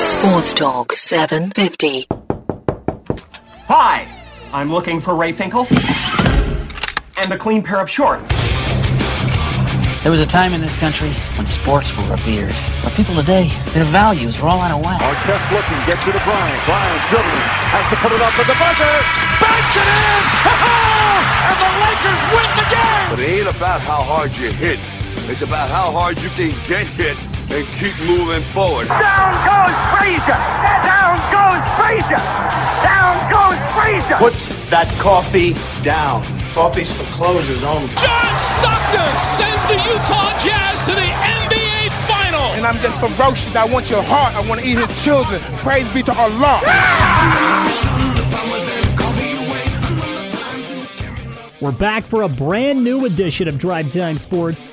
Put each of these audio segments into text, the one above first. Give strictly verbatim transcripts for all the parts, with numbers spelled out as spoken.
Sports Talk seven fifty. Hi, I'm looking for Ray Finkel and a clean pair of shorts. There was a time in this country when sports were revered. But people today, their values are all out of whack. Artest looking, gets it to Bryant. Bryant dribbling, has to put it up with the buzzer. Banks it in! And the Lakers win the game! But it ain't about how hard you hit. It's about how hard you can get hit and keep moving forward. Down goes Frazier! Down goes Frazier! Down goes Frazier! Put that coffee down. Coffee's for closers only. John Stockton sends the Utah Jazz to the N B A Final. And I'm just ferocious. I want your heart. I want to eat his children. Praise be to Allah. We're back for a brand new edition of Drive Time Sports.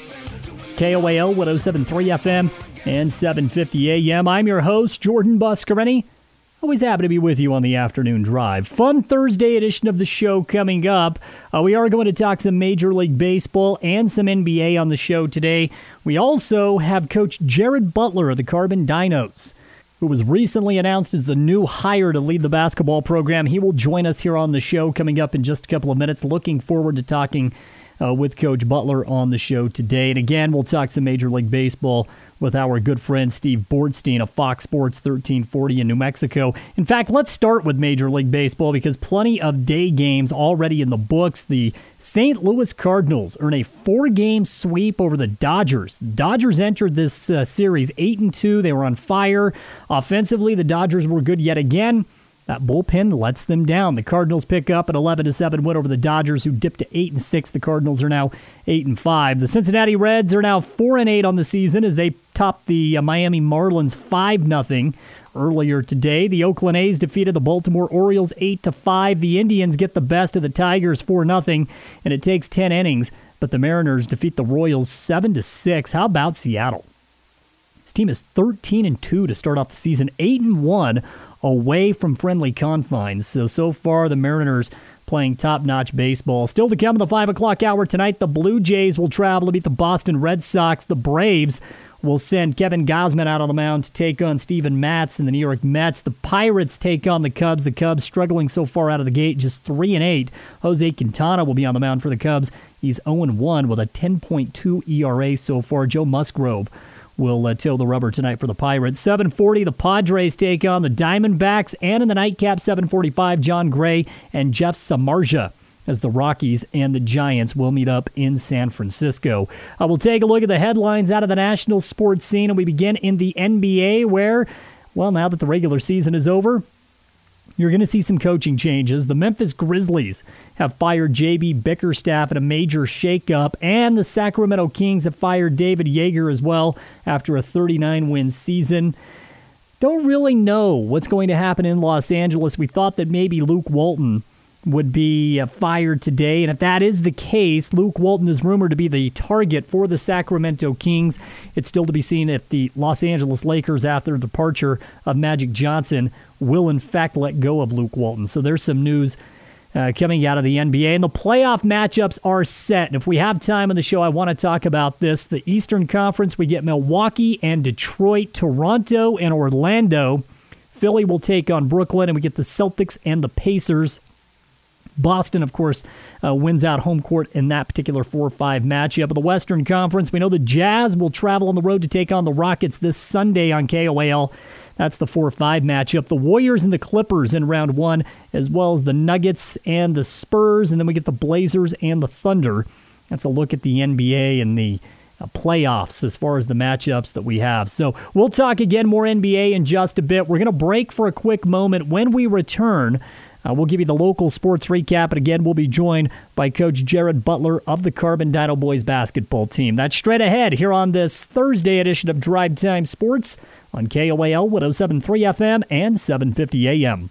K O A L one oh seven point three F M and seven fifty A M. I'm your host, Jordan Buscarini. Always happy to be with you on the afternoon drive. Fun Thursday edition of the show coming up. Uh, we are going to talk some Major League Baseball and some N B A on the show today. We also have Coach Jared Butler of the Carbon Dinos, who was recently announced as the new hire to lead the basketball program. He will join us here on the show coming up in just a couple of minutes. Looking forward to talking uh, with Coach Butler on the show today. And again, we'll talk some Major League Baseball with our good friend Steve Bornstein of Fox Sports thirteen forty in New Mexico. In fact, let's start with Major League Baseball because plenty of day games already in the books. The Saint Louis Cardinals earn a four-game sweep over the Dodgers. Dodgers entered this uh, series eight and two. They were on fire. Offensively, the Dodgers were good yet again. That bullpen lets them down. The Cardinals pick up an eleven to seven win over the Dodgers, who dipped to eight and six. The Cardinals are now eight and five. The Cincinnati Reds are now four and eight on the season as they top the uh, Miami Marlins five nothing earlier today. The Oakland A's defeated the Baltimore Orioles eight to five. The Indians get the best of the Tigers four nothing, and it takes ten innings, but the Mariners defeat the Royals seven to six. How about Seattle? This team is thirteen and two to start off the season, eight and one away from friendly confines. So, so far, the Mariners playing top-notch baseball. Still to come in the five o'clock hour tonight, the Blue Jays will travel to beat the Boston Red Sox. The Braves will send Kevin Gausman out on the mound to take on Steven Matz and the New York Mets. The Pirates take on the Cubs. The Cubs struggling so far out of the gate, just three and eight. Jose Quintana will be on the mound for the Cubs. He's oh and one with a ten point two E R A so far. Joe Musgrove will uh, till the rubber tonight for the Pirates. seven forty, the Padres take on the Diamondbacks, and in the nightcap, seven forty-five, John Gray and Jeff Samardzija as the Rockies and the Giants will meet up in San Francisco. Uh, we'll take a look at the headlines out of the national sports scene, and we begin in the N B A where, well, now that the regular season is over, you're going to see some coaching changes. The Memphis Grizzlies have fired J B Bickerstaff in a major shakeup, and the Sacramento Kings have fired David Yeager as well after a thirty-nine win season. Don't really know what's going to happen in Los Angeles. We thought that maybe Luke Walton would be uh, fired today, and if that is the case, Luke Walton is rumored to be the target for the Sacramento Kings. It's still to be seen if the Los Angeles Lakers, after the departure of Magic Johnson, will in fact let go of Luke Walton. So there's some news uh, coming out of the N B A, and the playoff matchups are set. And if we have time on the show, I want to talk about this. The Eastern Conference, we get Milwaukee and Detroit, Toronto and Orlando. Philly will take on Brooklyn, and we get the Celtics and the Pacers. Boston, of course, uh, wins out home court in that particular four five matchup. Of the Western Conference, we know the Jazz will travel on the road to take on the Rockets this Sunday on K O A L. That's the four five matchup. The Warriors and the Clippers in round one, as well as the Nuggets and the Spurs, and then we get the Blazers and the Thunder. That's a look at the N B A and the uh, playoffs as far as the matchups that we have. So we'll talk again more N B A in just a bit. We're going to break for a quick moment. When we return, Uh, we'll give you the local sports recap, and again, we'll be joined by Coach Jared Butler of the Carbon Dino Boys basketball team. That's straight ahead here on this Thursday edition of Drive Time Sports on K O A L one oh seven point three F M and seven fifty A M.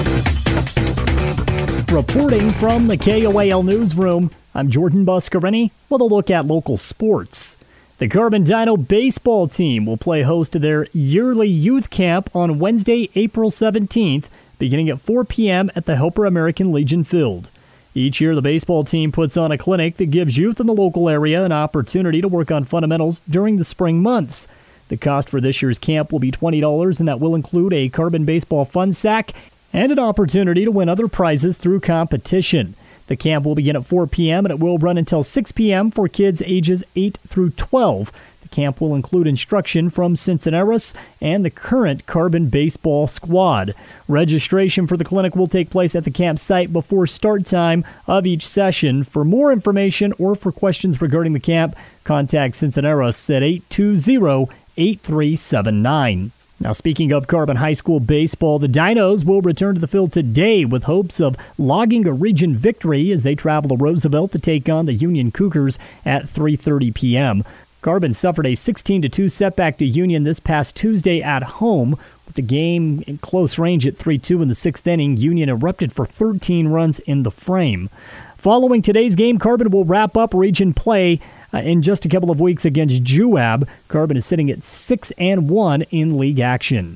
Reporting from the K O A L newsroom, I'm Jordan Buscarini with a look at local sports. The Carbon Dino baseball team will play host to their yearly youth camp on Wednesday, April seventeenth, beginning at four p.m. at the Helper American Legion Field. Each year, the baseball team puts on a clinic that gives youth in the local area an opportunity to work on fundamentals during the spring months. The cost for this year's camp will be twenty dollars, and that will include a Carbon Baseball Fun Sack and an opportunity to win other prizes through competition. The camp will begin at four p.m. and it will run until six p.m. for kids ages eight through twelve. The camp will include instruction from Cincinnati and the current Carbon Baseball squad. Registration for the clinic will take place at the campsite before start time of each session. For more information or for questions regarding the camp, contact Cincinnati at eight two zero, eight three seven nine. Now, speaking of Carbon High School baseball, the Dinos will return to the field today with hopes of logging a region victory as they travel to Roosevelt to take on the Union Cougars at three thirty p.m. Carbon suffered a sixteen to two setback to Union this past Tuesday at home. With the game in close range at three two in the sixth inning, Union erupted for thirteen runs in the frame. Following today's game, Carbon will wrap up region play Uh, in just a couple of weeks against J U A B. Carbon is sitting at six and one in league action.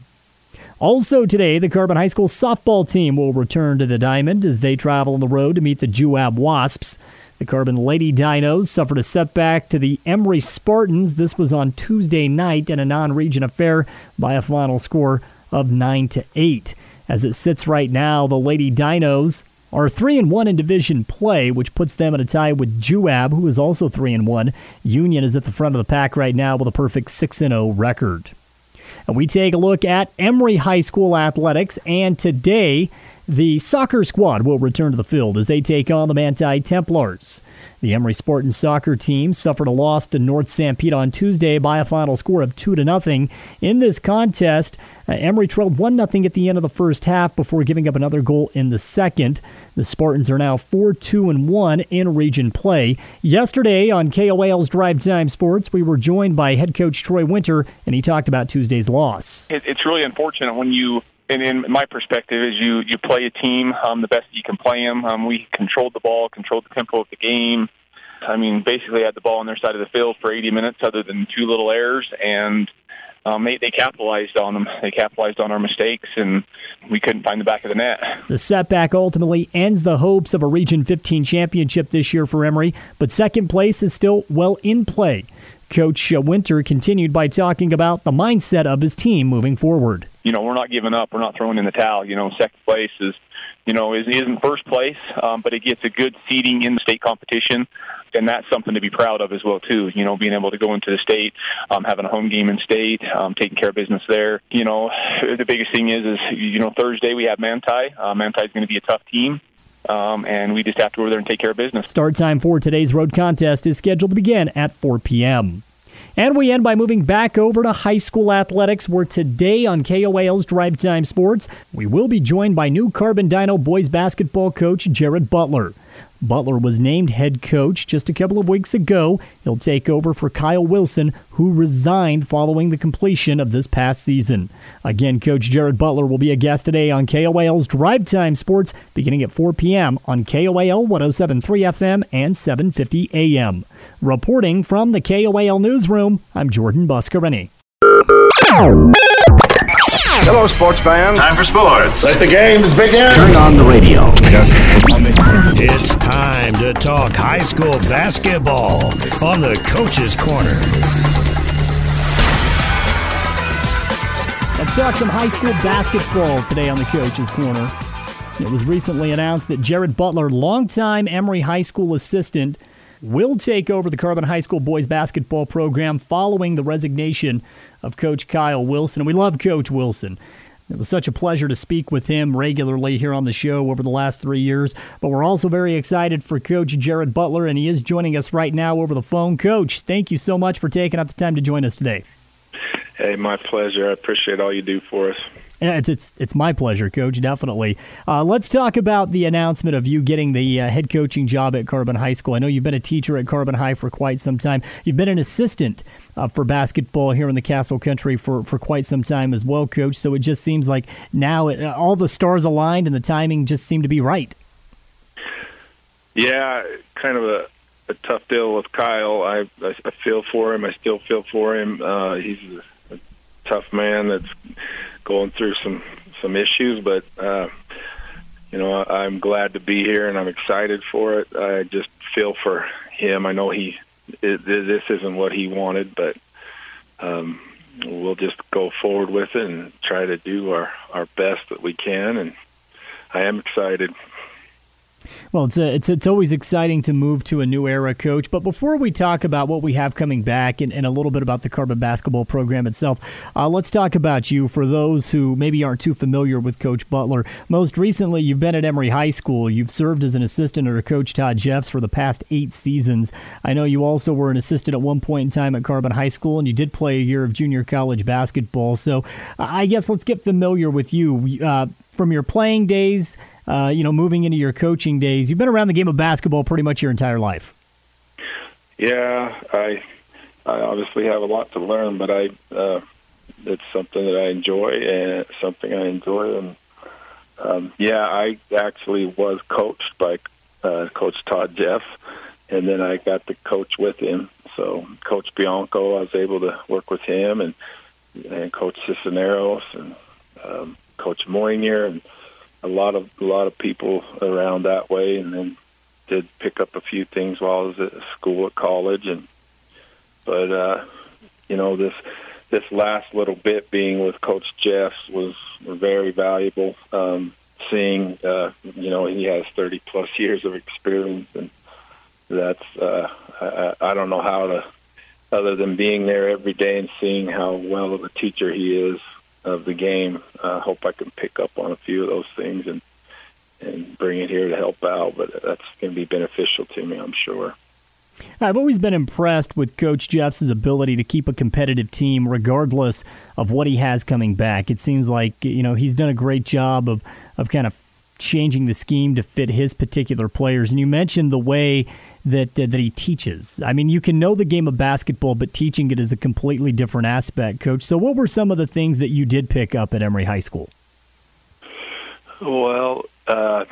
Also today, the Carbon High School softball team will return to the Diamond as they travel on the road to meet the J U A B Wasps. The Carbon Lady Dinos suffered a setback to the Emory Spartans. This was on Tuesday night in a non-region affair by a final score of nine to eight. As it sits right now, the Lady Dinos are three and one in division play, which puts them at a tie with J U A B, who is also three and one. Union is at the front of the pack right now with a perfect six and oh record. And we take a look at Emory High School athletics, and today the soccer squad will return to the field as they take on the Manti Templars. The Emory Spartans soccer team suffered a loss to North Sanpete on Tuesday by a final score of two to nothing. In this contest, uh, Emory trailed one nothing at the end of the first half before giving up another goal in the second. The Spartans are now four two and one in region play. Yesterday on K O A L's Drive Time Sports, we were joined by head coach Troy Winter, and he talked about Tuesday's loss. It, it's really unfortunate when you, and in my perspective, is you, you play a team um, the best you can play them. Um, we controlled the ball, controlled the tempo of the game. I mean, basically had the ball on their side of the field for eighty minutes other than two little errors, and um, they, they capitalized on them. They capitalized on our mistakes, and we couldn't find the back of the net. The setback ultimately ends the hopes of a Region fifteen championship this year for Emory, but second place is still well in play. Coach Winter continued by talking about the mindset of his team moving forward. You know, we're not giving up. We're not throwing in the towel. You know, second place is, you know, is, isn't first place, um, but it gets a good seeding in the state competition. And that's something to be proud of as well, too. You know, being able to go into the state, um, having a home game in state, um, taking care of business there. You know, the biggest thing is, is you know, Thursday we have Manti. Uh, Manti is going to be a tough team, um, and we just have to go over there and take care of business. Start time for today's road contest is scheduled to begin at four p.m. And we end by moving back over to high school athletics, where today on K O A L's Drive Time Sports, we will be joined by new Carbon Dino boys basketball coach Jared Butler. Butler was named head coach just a couple of weeks ago. He'll take over for Kyle Wilson, who resigned following the completion of this past season. Again, Coach Jared Butler will be a guest today on K O A L's Drive Time Sports, beginning at four p.m. on K O A L one oh seven point three F M and seven fifty A M. Reporting from the K O A L Newsroom, I'm Jordan Buscarini. Hello, sports fans. Time for sports. Let the games begin. Turn on the radio. It's time to talk high school basketball on the Coach's Corner. Let's talk some high school basketball today on the Coach's Corner. It was recently announced that Jared Butler, longtime Emory High School assistant, will take over the Carbon High School boys basketball program following the resignation of Coach Kyle Wilson. And we love Coach Wilson. It was such a pleasure to speak with him regularly here on the show over the last three years. But we're also very excited for Coach Jared Butler, and he is joining us right now over the phone. Coach, thank you so much for taking out the time to join us today. Hey, my pleasure. I appreciate all you do for us. Yeah, it's it's it's my pleasure, Coach, definitely. Uh, let's talk about the announcement of you getting the uh, head coaching job at Carbon High School. I know you've been a teacher at Carbon High for quite some time. You've been an assistant uh, for basketball here in the Castle Country for, for quite some time as well, Coach. So it just seems like now it, uh, all the stars aligned and the timing just seemed to be right. Yeah, kind of a, a tough deal with Kyle. I, I, I feel for him. I still feel for him. Uh, he's a, a tough man that's going through some some issues, but uh, you know, I, I'm glad to be here and I'm excited for it. I just feel for him. I know he it, this isn't what he wanted, but um, we'll just go forward with it and try to do our, our best that we can. And I am excited. Well, it's, a, it's it's always exciting to move to a new era, Coach. But before we talk about what we have coming back and, and a little bit about the Carbon basketball program itself, uh, let's talk about you for those who maybe aren't too familiar with Coach Butler. Most recently, you've been at Emory High School. You've served as an assistant under Coach Todd Jeffs for the past eight seasons. I know you also were an assistant at one point in time at Carbon High School, and you did play a year of junior college basketball. So uh, I guess let's get familiar with you. Uh, from your playing days, Uh, you know, moving into your coaching days, you've been around the game of basketball pretty much your entire life. Yeah, I I obviously have a lot to learn, but I uh, it's something that I enjoy and something I enjoy. And um, yeah, I actually was coached by uh, Coach Todd Jeff, and then I got to coach with him. So Coach Bianco, I was able to work with him, and and Coach Cisneros and um, Coach Moynier, and a lot of a lot of people around that way, and then did pick up a few things while I was at school at college. And but uh, you know, this this last little bit being with Coach Jeffs was very valuable. Um, seeing uh, you know, he has thirty plus years of experience, and that's uh, I, I don't know how to, other than being there every day and seeing how well of a teacher he is of the game. I uh, hope I can pick up on a few of those things and and bring it here to help out, but that's going to be beneficial to me, I'm sure. I've always been impressed with Coach Jeffs' ability to keep a competitive team regardless of what he has coming back. It seems like, you know, he's done a great job of, of kind of changing the scheme to fit his particular players. And you mentioned the way that uh, that he teaches. I mean, you can know the game of basketball, but teaching it is a completely different aspect, Coach. So what were some of the things that you did pick up at Emory High School? Well, uh,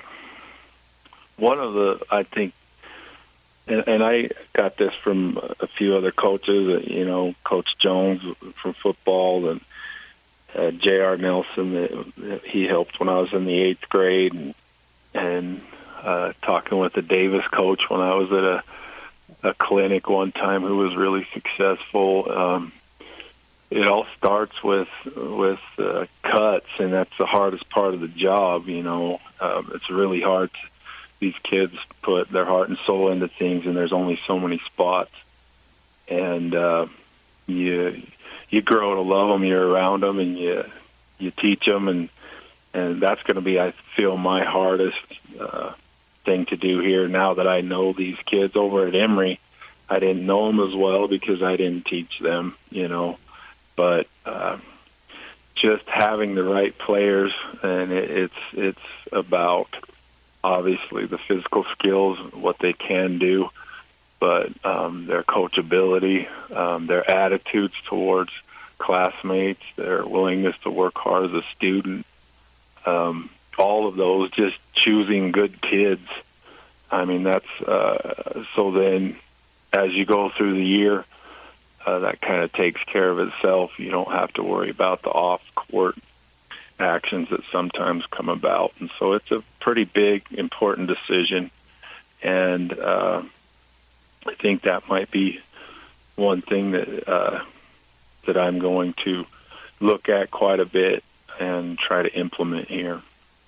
one of the, I think, and, and I got this from a few other coaches, you know, Coach Jones from football, and uh, J R Nelson, that he helped when I was in the eighth grade, and, and uh, talking with the Davis coach when I was at a, a clinic one time who was really successful. Um, it all starts with with uh, cuts, and that's the hardest part of the job. You know, um, it's really hard. To, these kids put their heart and soul into things, and there's only so many spots. And uh, you you grow to love them. You're around them, and you you teach them, and and that's going to be, I feel, my hardest uh, thing to do here. Now that I know these kids over at Emory, I didn't know them as well because I didn't teach them. You know. But uh, just having the right players, and it, it's it's about obviously the physical skills, what they can do, but um, their coachability, um, their attitudes towards classmates, their willingness to work hard as a student, um, all of those, just choosing good kids. I mean, that's uh, so then as you go through the year, Uh, that kind of takes care of itself. You don't have to worry about the off-court actions that sometimes come about. And so it's a pretty big, important decision. And uh, I think that might be one thing that uh, that I'm going to look at quite a bit and try to implement here.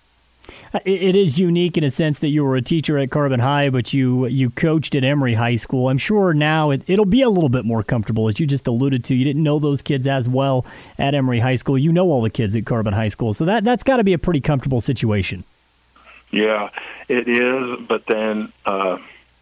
It is unique in a sense that you were a teacher at Carbon High, but you you coached at Emory High School. I'm sure now it, it'll be a little bit more comfortable, as you just alluded to. You didn't know those kids as well at Emory High School. You know all the kids at Carbon High School, so that, that's got to be a pretty comfortable situation. Yeah, it is, but then uh,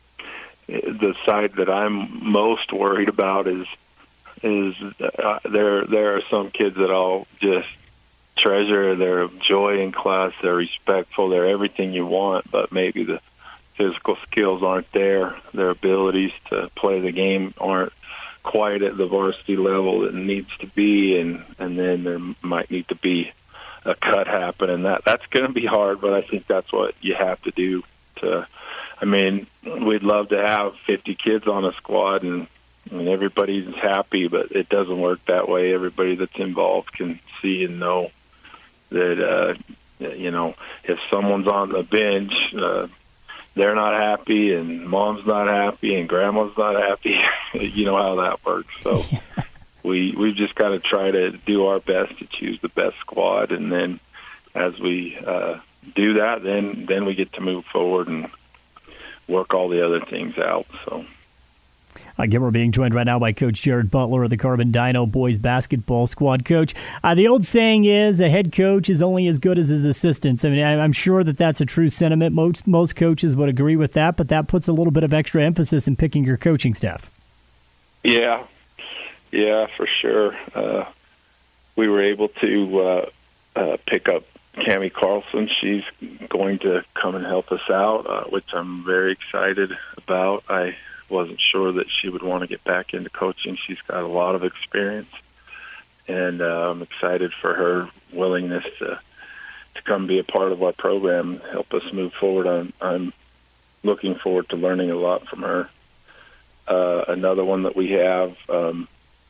the side that I'm most worried about is is uh, there there are some kids that I'll just treasure. Their joy in class, they're respectful, they're everything you want, but maybe the physical skills aren't there. Their abilities to play the game aren't quite at the varsity level that it needs to be, and, and then there might need to be a cut happen, and that that's going to be hard, but I think that's what you have to do. To, I mean, we'd love to have fifty kids on a squad, and, and everybody's happy, but it doesn't work that way. Everybody that's involved can see and know that, uh, you know, if someone's on the bench, uh, they're not happy, and mom's not happy, and grandma's not happy. You know how that works. So we we've just got to try to do our best to choose the best squad, and then as we uh, do that, then then we get to move forward and work all the other things out. So. Again, we're being joined right now by Coach Jared Butler of the Carbon Dino boys basketball squad. Coach, uh, the old saying is a head coach is only as good as his assistants. I mean, I'm sure that that's a true sentiment. Most most coaches would agree with that, but that puts a little bit of extra emphasis in picking your coaching staff. Yeah, yeah, for sure. Uh, we were able to uh, uh, pick up Cammie Carlson. She's going to come and help us out, uh, which I'm very excited about. I wasn't sure that she would want to get back into coaching. She's got a lot of experience, and uh, I'm excited for her willingness to to come be a part of our program and help us move forward. I'm, I'm looking forward to learning a lot from her. Uh, another one that we have, um,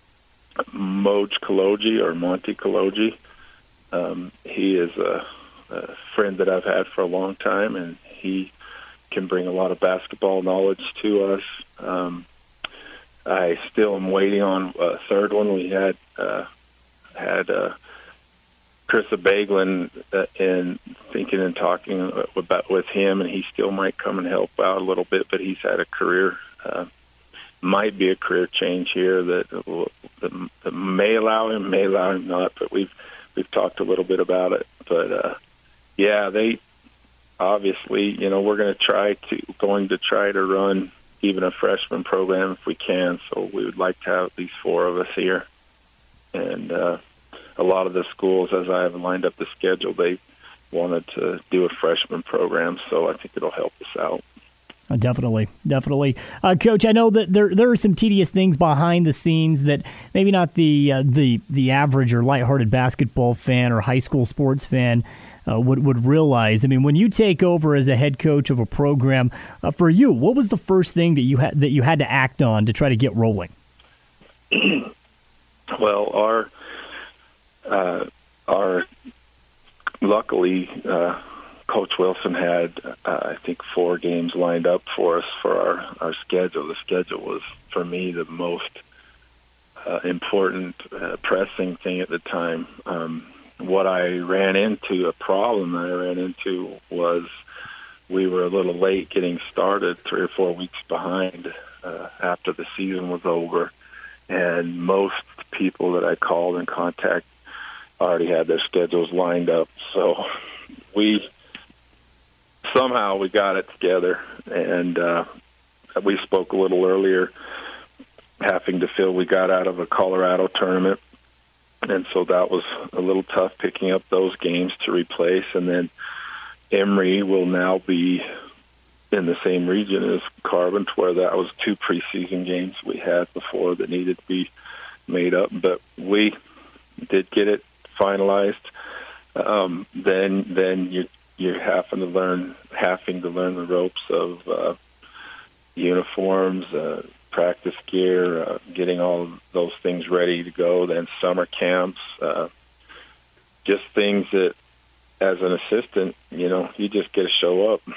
Moj Kaloji or Monty Kaloji. Um, he is a, a friend that I've had for a long time, and he can bring a lot of basketball knowledge to us. Um, I still am waiting on a third one. We had uh, had uh, Chris Baglin uh, and thinking and talking about with him, and he still might come and help out a little bit. But he's had a career, uh, might be a career change here that, that, that may allow him, may allow him not. But we've we've talked a little bit about it. But uh, yeah, they. Obviously, you know, we're going to try to going to try to run even a freshman program if we can. So we would like to have at least four of us here. And uh, a lot of the schools, as I have lined up the schedule, they wanted to do a freshman program. So I think it'll help us out. Uh, definitely, definitely, uh, Coach. I know that there there are some tedious things behind the scenes that maybe not the uh, the the average or lighthearted basketball fan or high school sports fan Uh, would would realize. I mean, when you take over as a head coach of a program, uh, for you, what was the first thing that you had that you had to act on to try to get rolling? Well, our uh, our luckily, uh, Coach Wilson had uh, I think four games lined up for us for our our schedule. The schedule was for me the most uh, important, uh, pressing thing at the time. Um, What I ran into, a problem that I ran into was we were a little late getting started, three or four weeks behind uh, after the season was over. And most people that I called and contact already had their schedules lined up. So we somehow we got it together. And uh, we spoke a little earlier, having to fill, we got out of a Colorado tournament. And so that was a little tough picking up those games to replace. And then Emory will now be in the same region as Carbon, where that was two preseason games we had before that needed to be made up. But we did get it finalized. Um, then then you, you're having to learn, having to learn the ropes of uh, uniforms, uh, practice gear, uh, getting all of those things ready to go, then summer camps, uh, just things that as an assistant, you know, you just get to show up.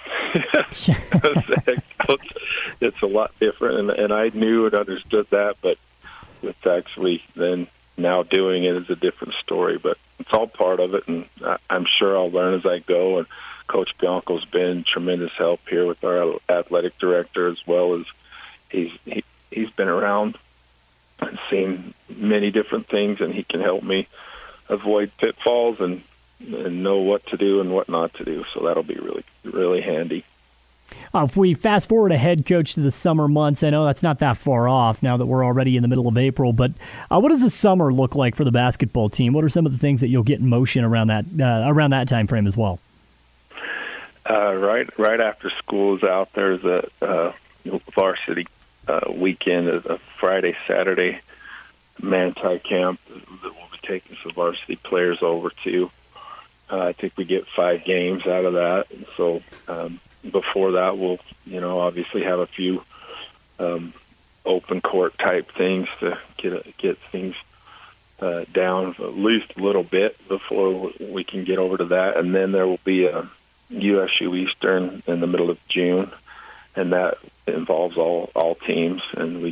It's a lot different, and, and I knew and understood that, but with actually then now doing it is a different story, but it's all part of it, and I, I'm sure I'll learn as I go, and Coach Bianco's been tremendous help here with our athletic director, as well as He's he, he's been around and seen many different things, and he can help me avoid pitfalls and, and know what to do and what not to do. So that'll be really, really handy. Uh, if we fast forward ahead, Coach, to the summer months, I know that's not that far off now that we're already in the middle of April, but uh, what does the summer look like for the basketball team? What are some of the things that you'll get in motion around that uh, around that time frame as well? Uh, right, right after school is out, there's a uh, varsity Uh, weekend, a Friday, Saturday Manti camp that we'll be taking some varsity players over to. Uh, I think we get five games out of that. And so um, before that, we'll, you know, obviously have a few um, open court type things to get get things uh, down at least a little bit before we can get over to that. And then there will be a U S U Eastern in the middle of June, and that involves all all teams, and we get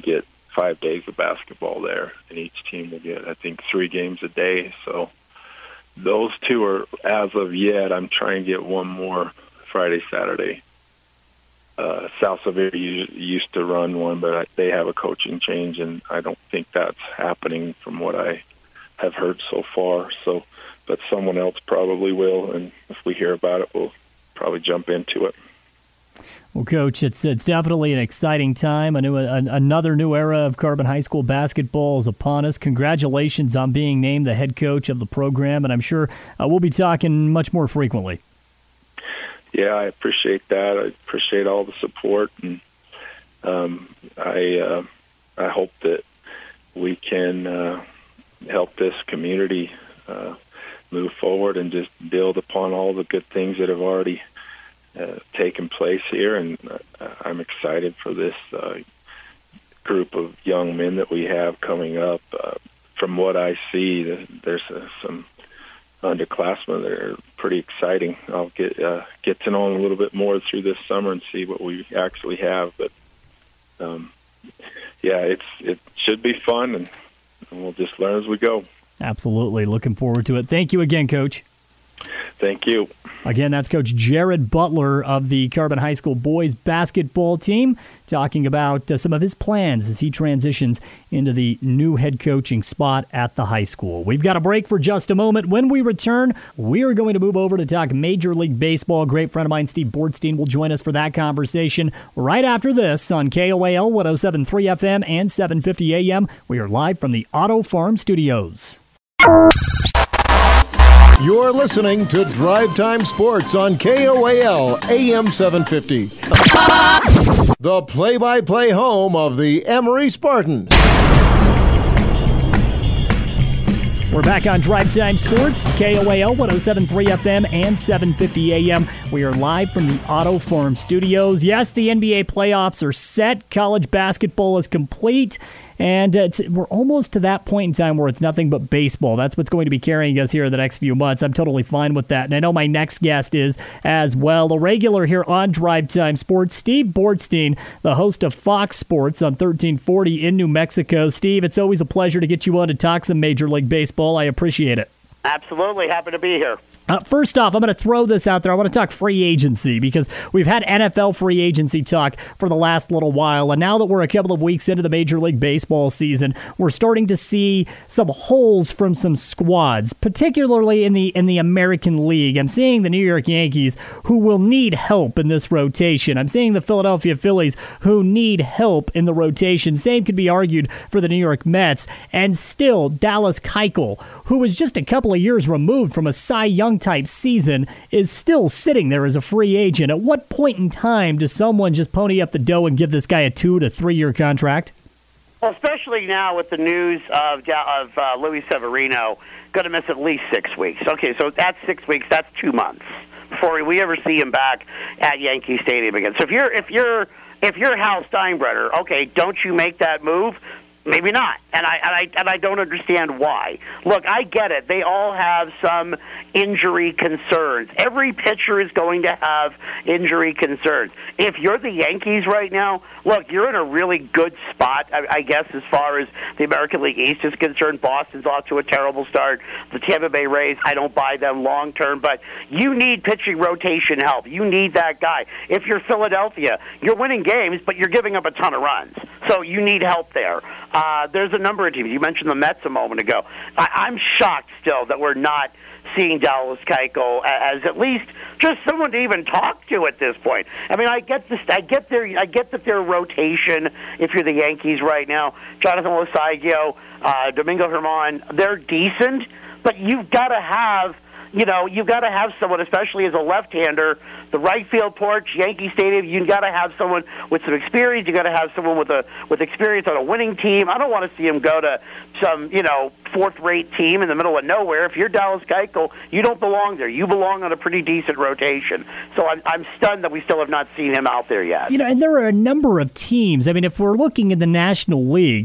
five days of basketball there, and each team will get, I think, three games a day. So those two are, as of yet, I'm trying to get one more Friday, Saturday. Uh, South Severe used to run one, but they have a coaching change, and I don't think that's happening from what I have heard so far. So, but someone else probably will, and if we hear about it, we'll probably jump into it. Well, Coach, it's it's definitely an exciting time. A new, a, another new era of Carbon High School basketball is upon us. Congratulations on being named the head coach of the program, and I'm sure uh, we'll be talking much more frequently. Yeah, I appreciate that. I appreciate all the support, and um, I uh, I hope that we can uh, help this community uh, move forward and just build upon all the good things that have already uh, taken place here. And uh, I'm excited for this uh, group of young men that we have coming up. Uh, from what I see, there's uh, some underclassmen that are pretty exciting. I'll get uh, get to know them a little bit more through this summer and see what we actually have. But um, yeah, it's it should be fun, and, and we'll just learn as we go. Absolutely, looking forward to it. Thank you again, Coach. Thank you. Again, that's Coach Jared Butler of the Carbon High School boys basketball team, talking about uh, some of his plans as he transitions into the new head coaching spot at the high school. We've got a break for just a moment. When we return, we are going to move over to talk Major League Baseball. A great friend of mine, Steve Bortstein, will join us for that conversation right after this on K O A L one oh seven point three F M and seven fifty A M. We are live from the Auto Farm Studios. You're listening to Drive Time Sports on K O A L A M seven fifty. The play-by-play home of the Emory Spartans. We're back on Drive Time Sports, K O A L one oh seven point three F M and seven fifty A M. We are live from the Auto Farm Studios. Yes, the N B A playoffs are set. College basketball is complete. And uh, t- we're almost to that point in time where it's nothing but baseball. That's what's going to be carrying us here in the next few months. I'm totally fine with that. And I know my next guest is as well. A regular here on Drive Time Sports, Steve Bortstein, the host of Fox Sports on thirteen forty in New Mexico. Steve, it's always a pleasure to get you on to talk some Major League Baseball. I appreciate it. Absolutely. Happy to be here. Uh, first off, I'm going to throw this out there. I want to talk free agency because we've had N F L free agency talk for the last little while. And now that we're a couple of weeks into the Major League Baseball season, we're starting to see some holes from some squads, particularly in the in the American League. I'm seeing the New York Yankees, who will need help in this rotation. I'm seeing the Philadelphia Phillies, who need help in the rotation. Same could be argued for the New York Mets. And still, Dallas Keuchel, who was just a couple of years removed from a Cy Young type season, is still sitting there as a free agent. At what point in time does someone just pony up the dough and give this guy a two to three year contract? Well, especially now with the news of of uh, Luis Severino going to miss at least six weeks. Okay, so that's six weeks. That's two months before we ever see him back at Yankee Stadium again. So if you're if you're if you're Hal Steinbrenner, okay, don't you make that move? Maybe not, and I, and I and I don't understand why. Look, I get it. They all have some injury concerns. Every pitcher is going to have injury concerns. If you're the Yankees right now, look, you're in a really good spot, I, I guess, as far as the American League East is concerned. Boston's off to a terrible start. The Tampa Bay Rays, I don't buy them long term, but you need pitching rotation help. You need that guy. If you're Philadelphia, you're winning games, but you're giving up a ton of runs, so you need help there. Uh, there's a number of teams. You mentioned the Mets a moment ago. I, I'm shocked still that we're not seeing Dallas Keuchel as at least just someone to even talk to at this point. I mean, I get this. I get their. I get that their rotation. If you're the Yankees right now, Jonathan Losaigio, uh, Domingo Germán, they're decent, but you've got to have. You know, you've got to have someone, especially as a left-hander, the right field porch, Yankee Stadium. You've got to have someone with some experience. You've got to have someone with a with experience on a winning team. I don't want to see him go to some, you know, fourth-rate team in the middle of nowhere. If you're Dallas Keuchel, you don't belong there. You belong on a pretty decent rotation. So I'm, I'm stunned that we still have not seen him out there yet. You know, and there are a number of teams. I mean, if we're looking in the National League,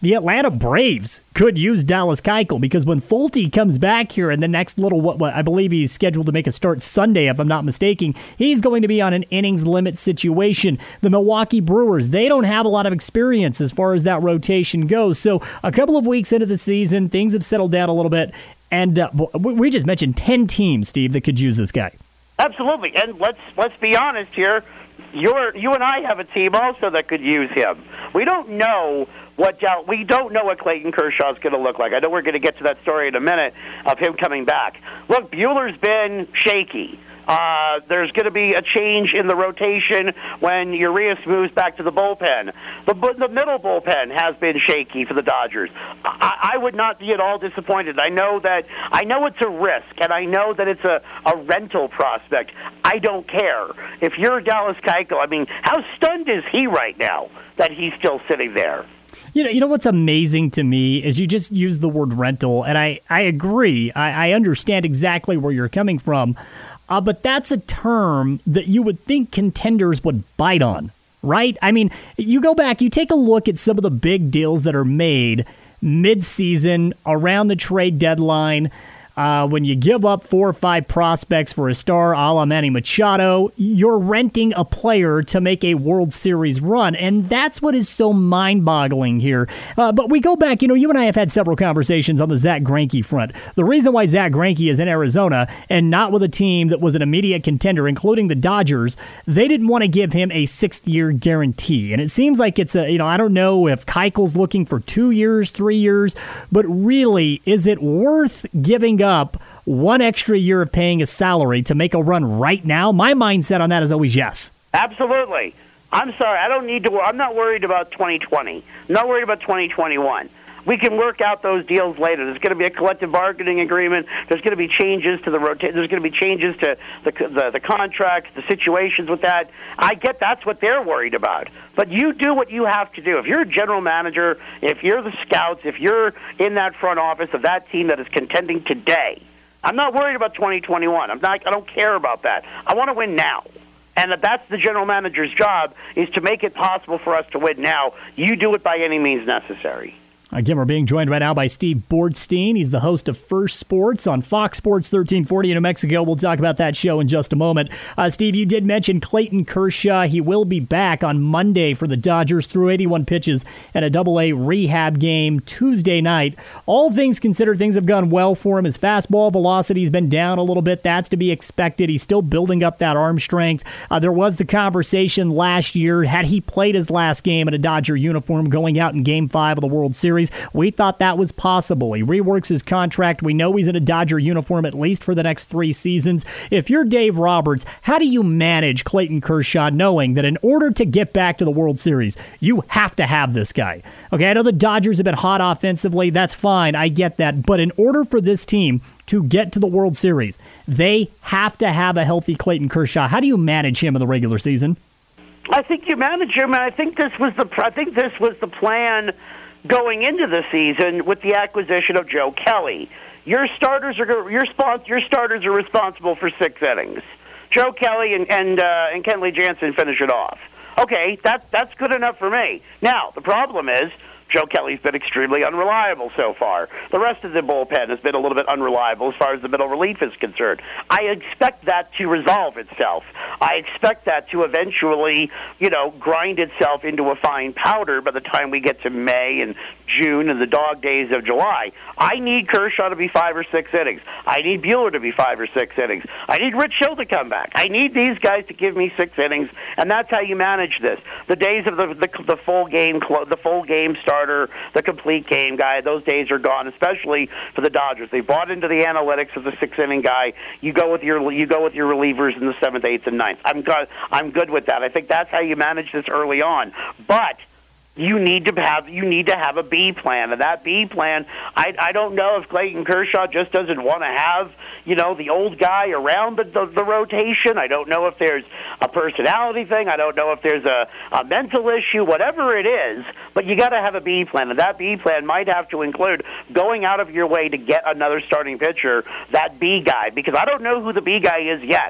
the Atlanta Braves could use Dallas Keuchel, because when Fulte comes back here in the next little, what, what I believe he's scheduled to make a start Sunday, if I'm not mistaken, he's going to be on an innings limit situation. The Milwaukee Brewers, they don't have a lot of experience as far as that rotation goes. So a couple of weeks into the season, things have settled down a little bit. And uh, we just mentioned ten teams, Steve, that could use this guy. Absolutely. And let's let's be honest here. You're, you and I have a team also that could use him. We don't know what uh, we don't know what Clayton Kershaw is going to look like. I know we're going to get to that story in a minute of him coming back. Look, Buehler's been shaky. Uh, there's going to be a change in the rotation when Urias moves back to the bullpen. The, the middle bullpen has been shaky for the Dodgers. I, I would not be at all disappointed. I know that I know it's a risk, and I know that it's a, a rental prospect. I don't care. If you're Dallas Keuchel, I mean, how stunned is he right now that he's still sitting there? You know, you know what's amazing to me is you just use the word rental, and I, I agree. I, I understand exactly where you're coming from. Uh, but that's a term that you would think contenders would bite on, right? I mean, you go back, you take a look at some of the big deals that are made mid-season, around the trade deadline. Uh, when you give up four or five prospects for a star a la Manny Machado, you're renting a player to make a World Series run. And that's what is so mind-boggling here. Uh, but we go back, you know, you and I have had several conversations on the Zach Greinke front. The reason why Zach Greinke is in Arizona and not with a team that was an immediate contender, including the Dodgers, they didn't want to give him a sixth-year guarantee. And it seems like it's a, you know, I don't know if Keuchel's looking for two years, three years, but really, is it worth giving up one extra year of paying a salary to make a run right now? My mindset on that is always yes. Absolutely. I'm sorry. I don't need to. I'm not worried about twenty twenty. I'm not worried about twenty twenty-one. We can work out those deals later. There's going to be a collective bargaining agreement. There's going to be changes to the rota- There's going to be changes to the, the the contracts, the situations with that. I get that's what they're worried about. But you do what you have to do. If you're a general manager, if you're the scouts, if you're in that front office of that team that is contending today, I'm not worried about twenty twenty-one. I'm not. I don't care about that. I want to win now. And if that's the general manager's job, is to make it possible for us to win now. You do it by any means necessary. Again, we're being joined right now by Steve Bortstein. He's the host of First Sports on Fox Sports thirteen forty in New Mexico. We'll talk about that show in just a moment. Uh, Steve, you did mention Clayton Kershaw. He will be back on Monday for the Dodgers, through eighty-one pitches and a double-A rehab game Tuesday night. All things considered, things have gone well for him. His fastball velocity's been down a little bit. That's to be expected. He's still building up that arm strength. Uh, there was the conversation last year, had he played his last game in a Dodger uniform going out in Game five of the World Series, we thought that was possible. He reworks his contract. We know he's in a Dodger uniform at least for the next three seasons. If you're Dave Roberts, how do you manage Clayton Kershaw knowing that in order to get back to the World Series, you have to have this guy? Okay, I know the Dodgers have been hot offensively. That's fine. I get that. But in order for this team to get to the World Series, they have to have a healthy Clayton Kershaw. How do you manage him in the regular season? I think you manage him, and I think this was the I think this was the plan going into the season with the acquisition of Joe Kelly. Your starters are your sponsor, your starters are responsible for six innings. Joe Kelly and and, uh, and Kenley Jansen finish it off. Okay, that that's good enough for me. Now the problem is, Joe Kelly's been extremely unreliable so far. The rest of the bullpen has been a little bit unreliable as far as the middle relief is concerned. I expect that to resolve itself. I expect that to eventually, you know, grind itself into a fine powder by the time we get to May and June and the dog days of July. I need Kershaw to be five or six innings. I need Buehler to be five or six innings. I need Rich Hill to come back. I need these guys to give me six innings, and that's how you manage this. The days of the the, the full game, the full game start. The complete game guy, those days are gone, especially for the Dodgers. They bought into the analytics of the six inning guy. You go with your you go with your relievers in the seventh, eighth, and ninth. I'm good. I'm good with that. I think that's how you manage this early on. But you need to have you need to have a B plan, and that B plan, I I don't know if Clayton Kershaw just doesn't want to have, you know, the old guy around the, the the rotation. I don't know if there's a personality thing. I don't know if there's a, a mental issue, whatever it is. But you got to have a B plan, and that B plan might have to include going out of your way to get another starting pitcher, that B guy, because I don't know who the B guy is yet.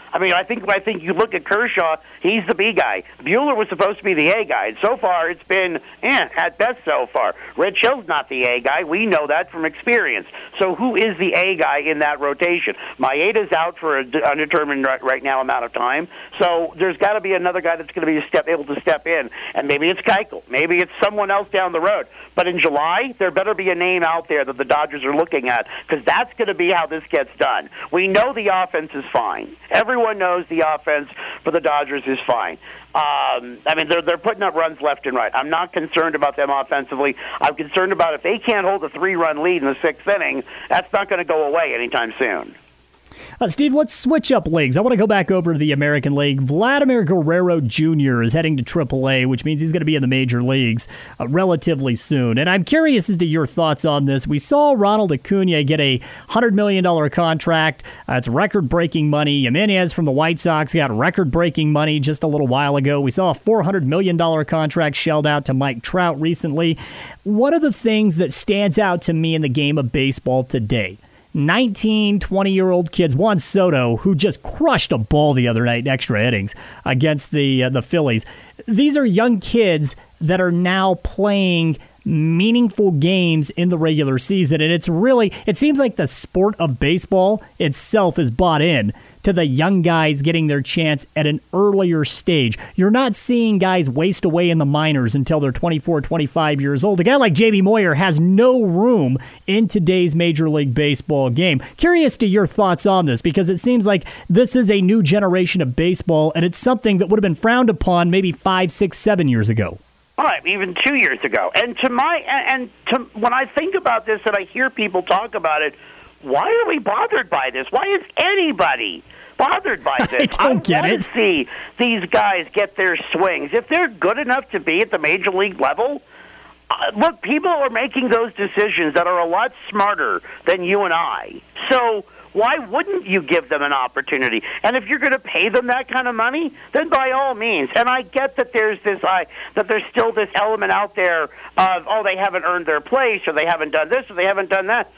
I mean, I think I think you look at Kershaw, he's the B guy. Buehler was supposed to be the A guy. And so far, it's been eh, at best so far. Rich Hill's not the A guy. We know that from experience. So who is the A guy in that rotation? Maeda's out for an undetermined right, right now amount of time. So there's got to be another guy that's going to be a step, able to step in. And maybe it's Keuchel. Maybe it's someone else down the road. But in July, there better be a name out there that the Dodgers are looking at, because that's going to be how this gets done. We know the offense is fine. Everyone knows the offense for the Dodgers is fine. Um, I mean, they're they're putting up runs left and right. I'm not concerned about them offensively. I'm concerned about if they can't hold a three-run lead in the sixth inning, that's not going to go away anytime soon. Uh, Steve, let's switch up leagues. I want to go back over to the American League. Vladimir Guerrero Junior is heading to triple A, which means he's going to be in the major leagues uh, relatively soon. And I'm curious as to your thoughts on this. We saw Ronald Acuna get a one hundred million dollars contract. Uh, it's record-breaking money. Jimenez from the White Sox got record-breaking money just a little while ago. We saw a four hundred million dollars contract shelled out to Mike Trout recently. One of the things that stands out to me in the game of baseball today, nineteen, twenty-year-old kids. Juan Soto, who just crushed a ball the other night in extra innings against the uh, the Phillies. These are young kids that are now playing meaningful games in the regular season, and it's really, it seems like the sport of baseball itself is bought in to the young guys getting their chance at an earlier stage. You're not seeing guys waste away in the minors until they're twenty-four, twenty-five years old. A guy like J B Moyer has no room in today's Major League Baseball game. Curious to your thoughts on this, because it seems like this is a new generation of baseball, and it's something that would have been frowned upon maybe five, six, seven years ago. Right, even two years ago. And to my and to when I think about this and I hear people talk about it, why are we bothered by this? Why is anybody bothered by this? I don't get I it. want to see these guys get their swings. If they're good enough to be at the major league level, uh, look, people are making those decisions that are a lot smarter than you and I. So why wouldn't you give them an opportunity? And if you're going to pay them that kind of money, then by all means. And I get that there's this, I that there's still this element out there of, oh, they haven't earned their place, or they haven't done this, or they haven't done that.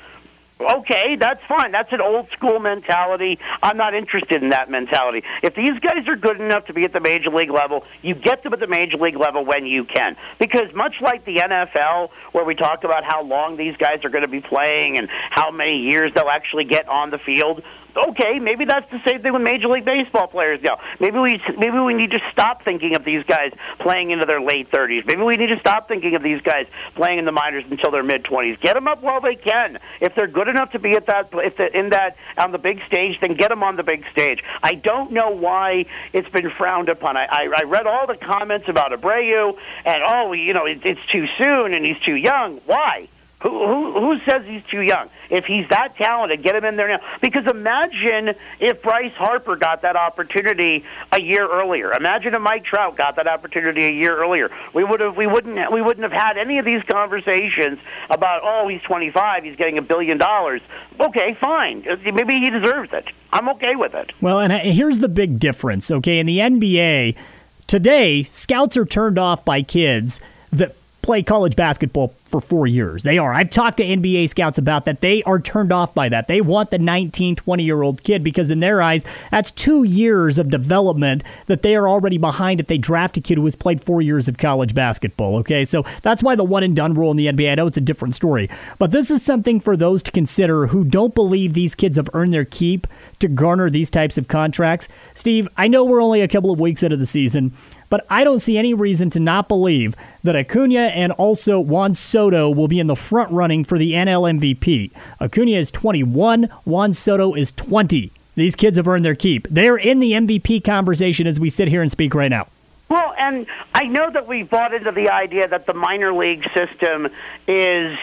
Okay, that's fine. That's an old-school mentality. I'm not interested in that mentality. If these guys are good enough to be at the major league level, you get them at the major league level when you can. Because much like the N F L, where we talk about how long these guys are going to be playing and how many years they'll actually get on the field, okay, maybe that's the same thing with Major League Baseball players now. Maybe we maybe we need to stop thinking of these guys playing into their late thirties. Maybe we need to stop thinking of these guys playing in the minors until their mid-twenties. Get them up while they can. If they're good enough to be at that, if they're in that on the big stage, then get them on the big stage. I don't know why it's been frowned upon. I, I, I read all the comments about Abreu and, oh, you know, it, it's too soon and he's too young. Why? Who, who who says he's too young? If he's that talented, get him in there now. Because imagine if Bryce Harper got that opportunity a year earlier. Imagine if Mike Trout got that opportunity a year earlier. We would have we wouldn't we wouldn't have had any of these conversations about, oh, he's twenty-five, he's getting a billion dollars. Okay, fine. Maybe he deserves it. I'm okay with it. Well, and here's the big difference. Okay, in the N B A today, scouts are turned off by kids that play college basketball for four years. They are. I've talked to N B A scouts about that. They are turned off by that. They want the nineteen, twenty-year-old kid because in their eyes, that's two years of development that they are already behind if they draft a kid who has played four years of college basketball. Okay, so that's why the one-and-done rule in the N B A, I know it's a different story. But this is something for those to consider who don't believe these kids have earned their keep to garner these types of contracts. Steve, I know we're only a couple of weeks into the season, but I don't see any reason to not believe that Acuna and also Juan Soto will be in the front running for the N L M V P. Acuna is twenty-one, Juan Soto is twenty. These kids have earned their keep. They're in the M V P conversation as we sit here and speak right now. Well, and I know that we've bought into the idea that the minor league system is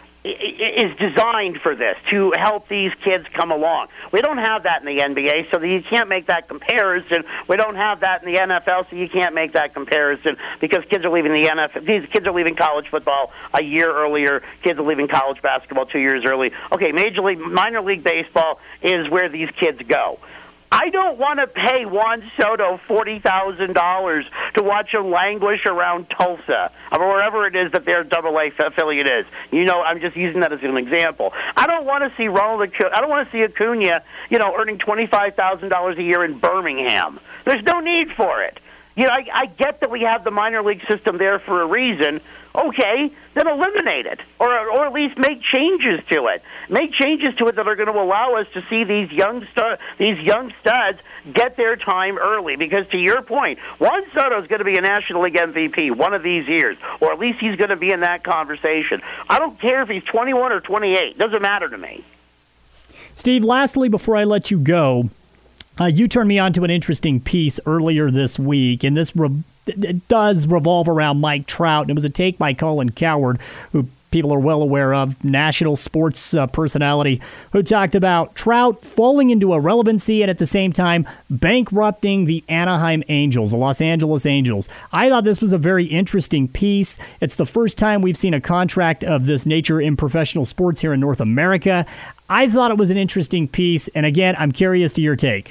is designed for this, to help these kids come along. We don't have that in the N B A, so you can't make that comparison. We don't have that in the N F L, so you can't make that comparison because kids are leaving the N F L. These kids are leaving college football a year earlier. Kids are leaving college basketball two years early. Okay, Major League, minor league baseball is where these kids go. I don't want to pay Juan Soto forty thousand dollars to watch him languish around Tulsa or wherever it is that their double A affiliate is. You know, I'm just using that as an example. I don't want to see Ronald Acuna, I don't want to see Acuna, you know, earning twenty-five thousand dollars a year in Birmingham. There's no need for it. You know, I, I get that we have the minor league system there for a reason. Okay, then eliminate it, or or at least make changes to it. Make changes to it that are going to allow us to see these young star, these young studs get their time early. Because to your point, Juan Soto is going to be a National League M V P one of these years, or at least he's going to be in that conversation. I don't care if he's twenty-one or twenty-eight; doesn't matter to me. Steve, lastly, before I let you go, uh, you turned me on to an interesting piece earlier this week, and this re- it does revolve around Mike Trout. And it was a take by Colin Cowherd, who people are well aware of, national sports uh, personality, who talked about Trout falling into irrelevancy and at the same time bankrupting the Anaheim Angels, the Los Angeles Angels. I thought this was a very interesting piece. It's the first time we've seen a contract of this nature in professional sports here in North America. I thought it was an interesting piece, and again, I'm curious to your take.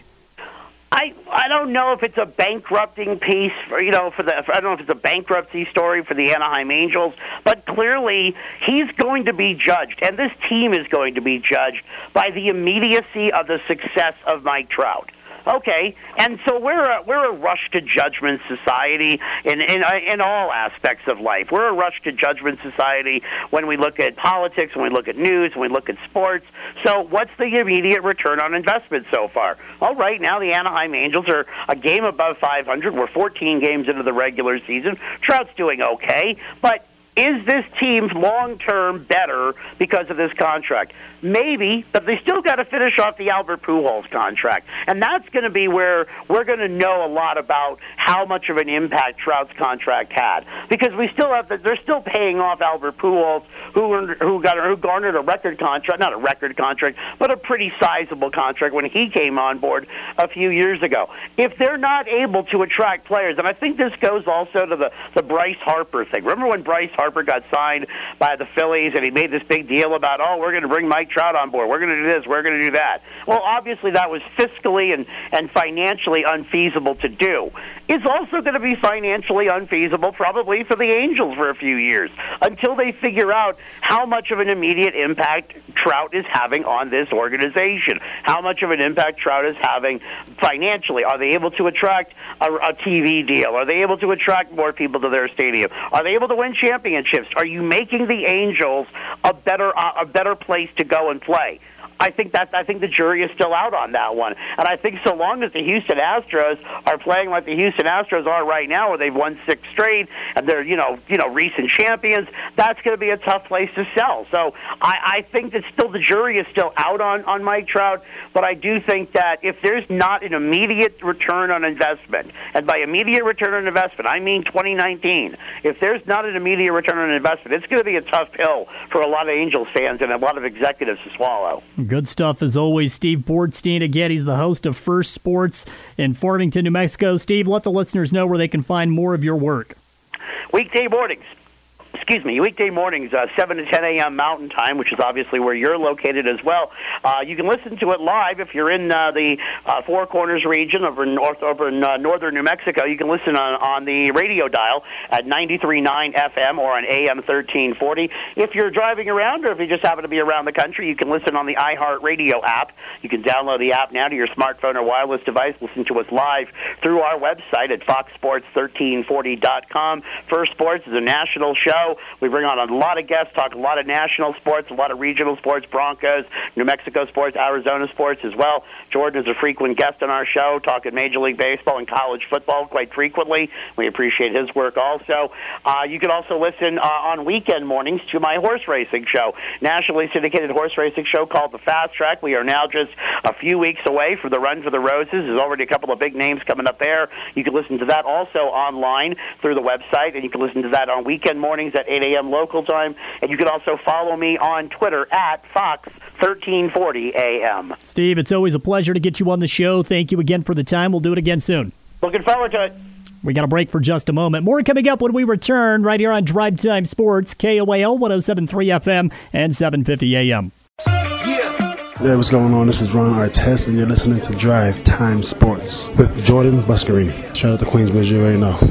I I don't know if it's a bankrupting piece for, you know, for the, I don't know if it's a bankruptcy story for the Anaheim Angels, but clearly he's going to be judged, and this team is going to be judged by the immediacy of the success of Mike Trout. Okay, and so we're a, we're a rush to judgment society in, in in all aspects of life. We're a rush to judgment society when we look at politics, when we look at news, when we look at sports. So what's the immediate return on investment so far? Well, right now the Anaheim Angels are a game above five hundred. We're fourteen games into the regular season. Trout's doing okay, but is this team long-term better because of this contract? Maybe, but they still got to finish off the Albert Pujols contract. And that's going to be where we're going to know a lot about how much of an impact Trout's contract had. Because we still have the, they're still paying off Albert Pujols, who earned, who got who garnered a record contract, not a record contract, but a pretty sizable contract when he came on board a few years ago. If they're not able to attract players, and I think this goes also to the, the Bryce Harper thing. Remember when Bryce Harper got signed by the Phillies and he made this big deal about, oh, we're going to bring Mike Trout on board. We're going to do this. We're going to do that. Well, obviously that was fiscally and, and financially unfeasible to do. It's also going to be financially unfeasible probably for the Angels for a few years until they figure out how much of an immediate impact Trout is having on this organization, how much of an impact Trout is having financially. Are they able to attract a, a T V deal? Are they able to attract more people to their stadium? Are they able to win championships? Are you making the Angels a better uh, a better place to go and play? I think that I think the jury is still out on that one, and I think so long as the Houston Astros are playing like the Houston Astros are right now, where they've won six straight and they're you know you know recent champions, that's going to be a tough place to sell. So I, I think that still the jury is still out on on Mike Trout, but I do think that if there's not an immediate return on investment, and by immediate return on investment I mean twenty nineteen, if there's not an immediate return on investment, it's going to be a tough pill for a lot of Angels fans and a lot of executives to swallow. Good stuff as always. Steve Bortstein, again, he's the host of First Sports in Farmington, New Mexico. Steve, let the listeners know where they can find more of your work. Weekday mornings. Excuse me, weekday mornings, uh, seven to ten a.m. Mountain Time, which is obviously where you're located as well. Uh, you can listen to it live if you're in uh, the uh, Four Corners region over in, north, over in uh, northern New Mexico. You can listen on, on the radio dial at ninety-three point nine F M or on A M thirteen forty. If you're driving around or if you just happen to be around the country, you can listen on the iHeartRadio app. You can download the app now to your smartphone or wireless device. Listen to us live through our website at fox sports thirteen forty dot com. First Sports is a national show. We bring on a lot of guests, talk a lot of national sports, a lot of regional sports, Broncos, New Mexico sports, Arizona sports as well. Jordan is a frequent guest on our show, talking Major League Baseball and college football quite frequently. We appreciate his work also. Uh, you can also listen uh, on weekend mornings to my horse racing show, nationally syndicated horse racing show called The Fast Track. We are now just a few weeks away from the Run for the Roses. There's already a couple of big names coming up there. You can listen to that also online through the website, and you can listen to that on weekend mornings at eight a.m. local time, and you can also follow me on Twitter at Fox thirteen forty A M. Steve, it's always a pleasure to get you on the show. Thank you again for the time. We'll do it again soon. Looking forward to it. We got a break for just a moment. More coming up when we return right here on Drive Time Sports, K O A L one oh seven point three F M and seven fifty A M. Yeah, Yeah, what's going on? This is Ron Artest, and you're listening to Drive Time Sports with Jordan Buscarini. Shout out to Queensbridge, you already know.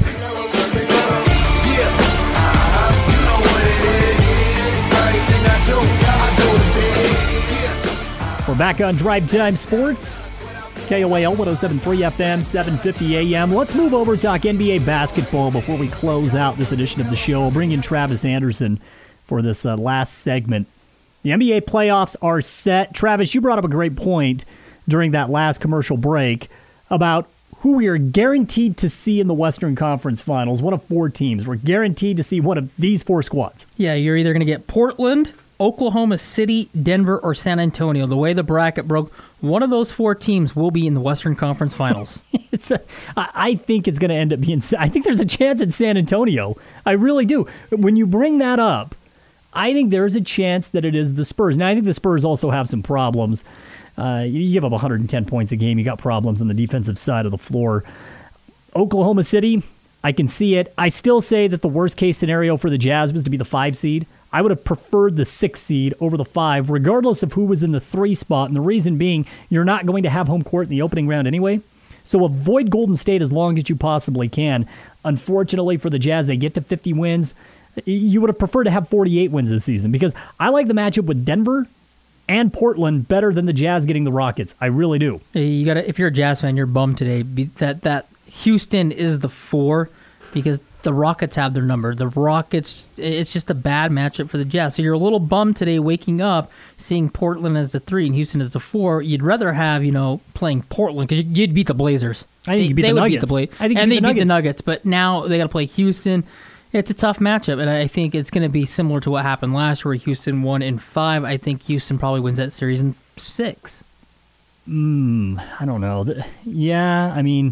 We're back on Drive Time Sports. K O A L one oh seven point three F M, seven fifty A M. Let's move over to talk N B A basketball before we close out this edition of the show. We'll bring in Travis Anderson for this uh, last segment. The N B A playoffs are set. Travis, you brought up a great point during that last commercial break about who we are guaranteed to see in the Western Conference Finals. One of four teams. We're guaranteed to see one of these four squads. Yeah, you're either going to get Portland, Oklahoma City, Denver, or San Antonio. The way the bracket broke, one of those four teams will be in the Western Conference Finals. it's a, I think it's going to end up being... I think there's a chance at San Antonio. I really do. When you bring that up, I think there's a chance that it is the Spurs. Now, I think the Spurs also have some problems. Uh, you give up one hundred ten points a game. You got problems on the defensive side of the floor. Oklahoma City, I can see it. I still say that the worst-case scenario for the Jazz was to be the five seed. I would have preferred the six seed over the five, regardless of who was in the three spot. And the reason being, you're not going to have home court in the opening round anyway. So avoid Golden State as long as you possibly can. Unfortunately for the Jazz, they get to fifty wins. You would have preferred to have forty-eight wins this season because I like the matchup with Denver and Portland better than the Jazz getting the Rockets. I really do. You gotta, if you're a Jazz fan, you're bummed today that that Houston is the four because the Rockets have their number. The Rockets, it's just a bad matchup for the Jazz. So you're a little bummed today waking up, seeing Portland as the three and Houston as the four. You'd rather have, you know, playing Portland because you'd beat the Blazers. I think they, you'd beat they the would Nuggets. beat the Blazers. I think and they beat the beat the Nuggets. But now they got to play Houston. It's a tough matchup, and I think it's going to be similar to what happened last year where Houston won in five. I think Houston probably wins that series in six. Hmm, I don't know. Yeah, I mean,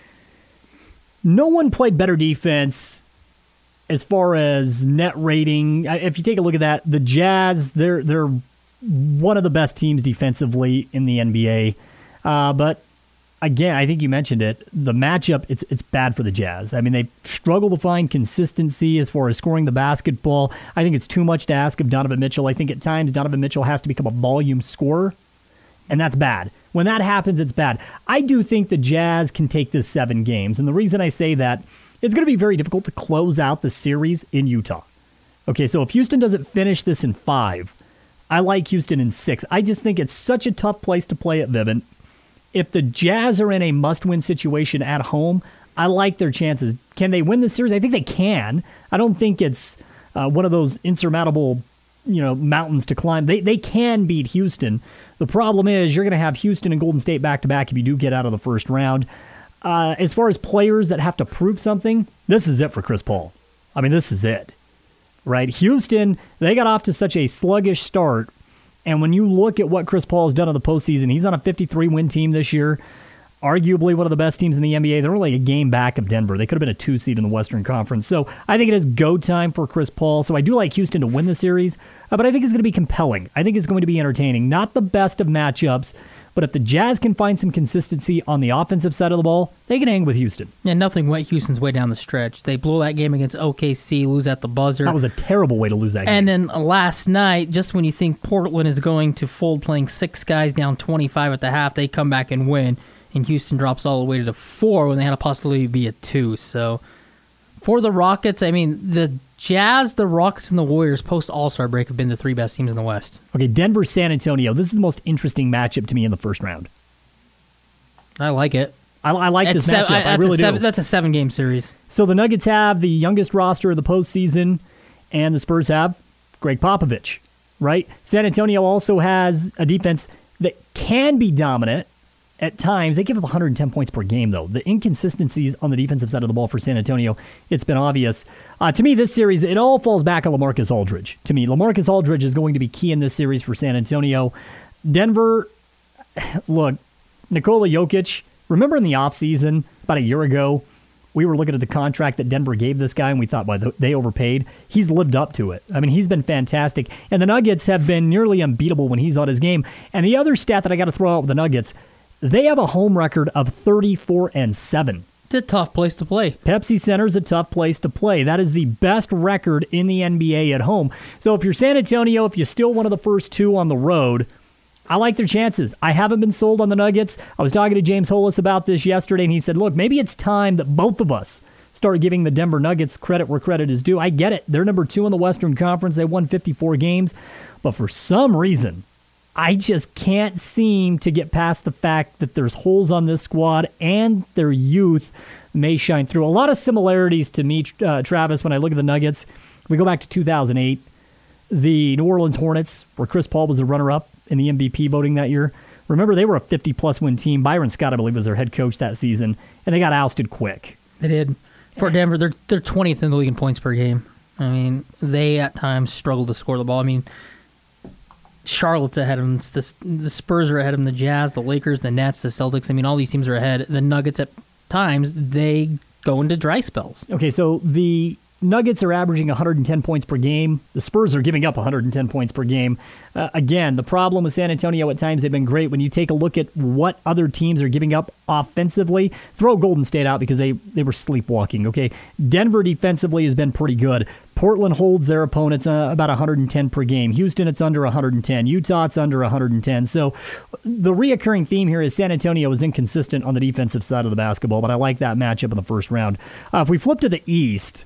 no one played better defense as far as net rating. If you take a look at that, the Jazz, they're they're one of the best teams defensively in the N B A. Uh, but again, I think you mentioned it, the matchup, it's it's bad for the Jazz. I mean, they struggle to find consistency as far as scoring the basketball. I think it's too much to ask of Donovan Mitchell. I think at times Donovan Mitchell has to become a volume scorer, and that's bad. When that happens, it's bad. I do think the Jazz can take this seven games, and the reason I say that, it's going to be very difficult to close out the series in Utah. Okay, so if Houston doesn't finish this in five, I like Houston in six. I just think it's such a tough place to play at Vivint. If the Jazz are in a must-win situation at home, I like their chances. Can they win the series? I think they can. I don't think it's uh, one of those insurmountable, you know, mountains to climb. They they can beat Houston. The problem is you're going to have Houston and Golden State back-to-back if you do get out of the first round. Uh, as far as players that have to prove something, this is it for Chris Paul. I mean, this is it, right? Houston, they got off to such a sluggish start. And when you look at what Chris Paul has done in the postseason, he's on a fifty-three win team this year, arguably one of the best teams in the N B A. They're only a game back of Denver. They could have been a two seed in the Western Conference. So I think it is go time for Chris Paul. So I do like Houston to win the series, uh, but I think it's going to be compelling. I think it's going to be entertaining. Not the best of matchups, but if the Jazz can find some consistency on the offensive side of the ball, they can hang with Houston. Yeah, nothing went Houston's way down the stretch. They blew that game against O K C, lose at the buzzer. That was a terrible way to lose that game. And then last night, just when you think Portland is going to fold playing six guys down twenty-five at the half, they come back and win. And Houston drops all the way to the four when they had a possibility to be a two. So for the Rockets, I mean, the Jazz, the Rockets, and the Warriors post All-Star break have been the three best teams in the West. Okay, Denver, San Antonio. This is the most interesting matchup to me in the first round. I like it. I, I like it's this matchup. Seven, I really seven, do. That's a seven-game series. So the Nuggets have the youngest roster of the postseason, and the Spurs have Greg Popovich, right? San Antonio also has a defense that can be dominant at times. They give up one hundred ten points per game, though. The inconsistencies on the defensive side of the ball for San Antonio, it's been obvious. Uh, to me, this series, it all falls back on LaMarcus Aldridge. To me, LaMarcus Aldridge is going to be key in this series for San Antonio. Denver, look, Nikola Jokic, remember in the offseason, about a year ago, we were looking at the contract that Denver gave this guy, and we thought, well, they overpaid. He's lived up to it. I mean, he's been fantastic. And the Nuggets have been nearly unbeatable when he's on his game. And the other stat that I got to throw out with the Nuggets, they have a home record of thirty-four and seven. It's a tough place to play. Pepsi Center is a tough place to play. That is the best record in the N B A at home. So if you're San Antonio, if you're still one of the first two on the road, I like their chances. I haven't been sold on the Nuggets. I was talking to James Hollis about this yesterday, and he said, look, maybe it's time that both of us start giving the Denver Nuggets credit where credit is due. I get it. They're number two in the Western Conference. They won fifty-four games. But for some reason, I just can't seem to get past the fact that there's holes on this squad and their youth may shine through. A lot of similarities to me, uh, Travis, when I look at the Nuggets. We go back to two thousand eight. The New Orleans Hornets, where Chris Paul was the runner-up in the M V P voting that year. Remember, they were a fifty-plus win team. Byron Scott, I believe, was their head coach that season, and they got ousted quick. They did. For Denver, they're they're twentieth in the league in points per game. I mean, they at times struggle to score the ball. I mean, Charlotte's ahead of them. The, the Spurs are ahead of them. The Jazz, the Lakers, the Nets, the Celtics. I mean, all these teams are ahead. The Nuggets at times, they go into dry spells. Okay, so the Nuggets are averaging one hundred ten points per game. The Spurs are giving up one hundred ten points per game. Uh, again, the problem with San Antonio at times, they've been great. When you take a look at what other teams are giving up offensively, throw Golden State out because they, they were sleepwalking, okay? Denver defensively has been pretty good. Portland holds their opponents uh, about one hundred ten per game. Houston, it's under one hundred ten. Utah, it's under one hundred ten. So the reoccurring theme here is San Antonio is inconsistent on the defensive side of the basketball, but I like that matchup in the first round. Uh, if we flip to the East,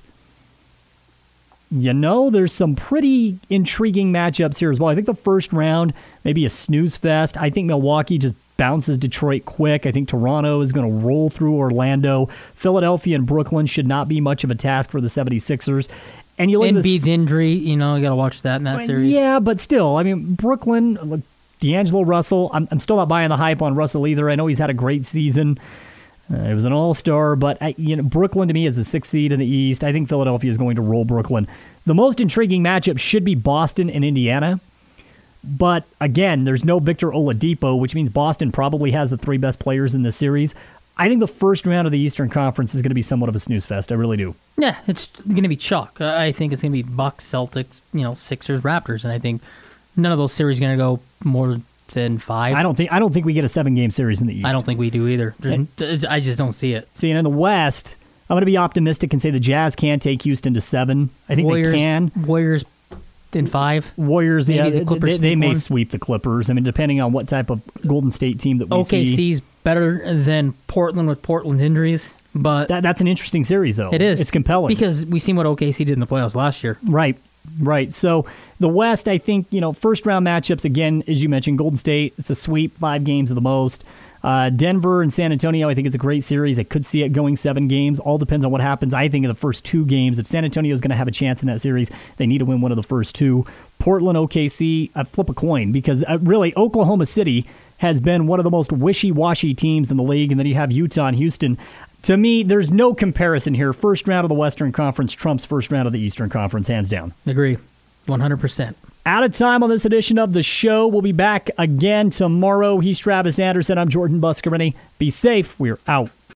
you know, there's some pretty intriguing matchups here as well. I think the first round, maybe a snooze fest. I think Milwaukee just bounces Detroit quick. I think Toronto is going to roll through Orlando. Philadelphia and Brooklyn should not be much of a task for the seventy-sixers. And you look at Embiid's injury, you know, you got to watch that in that series. Yeah, but still, I mean, Brooklyn, look, D'Angelo Russell, I'm, I'm still not buying the hype on Russell either. I know he's had a great season. Uh, it was an all-star, but I, you know, Brooklyn to me is the sixth seed in the East. I think Philadelphia is going to roll Brooklyn. The most intriguing matchup should be Boston and Indiana. But again, there's no Victor Oladipo, which means Boston probably has the three best players in this series. I think the first round of the Eastern Conference is going to be somewhat of a snooze fest. I really do. Yeah, it's going to be chalk. I think it's going to be Bucks, Celtics, you know, Sixers, Raptors, and I think none of those series are going to go more than five. I don't think I don't think we get a seven-game series in the East. I don't think we do either. There's, I just don't see it. See, and in the West, I'm going to be optimistic and say the Jazz can take Houston to seven. I think Warriors, they can. Warriors in five. Warriors, Maybe yeah, the Clippers they, they may one. sweep the Clippers. I mean, depending on what type of Golden State team that we O K C's see. O K C's better than Portland with Portland's injuries, but that, that's an interesting series, though. It is. It's compelling. Because we've seen what O K C did in the playoffs last year. Right. Right. So the West, I think, you know, first round matchups, again, as you mentioned, Golden State, it's a sweep, five games at the most. Uh, Denver and San Antonio, I think it's a great series. I could see it going seven games. All depends on what happens, I think, in the first two games. If San Antonio is going to have a chance in that series, they need to win one of the first two. Portland, O K C, I flip a coin because uh, really Oklahoma City has been one of the most wishy-washy teams in the league, and then you have Utah and Houston. To me, there's no comparison here. First round of the Western Conference trumps first round of the Eastern Conference, hands down. Agree, one hundred percent. Out of time on this edition of the show. We'll be back again tomorrow. He's Travis Anderson. I'm Jordan Buscarini. Be safe. We're out.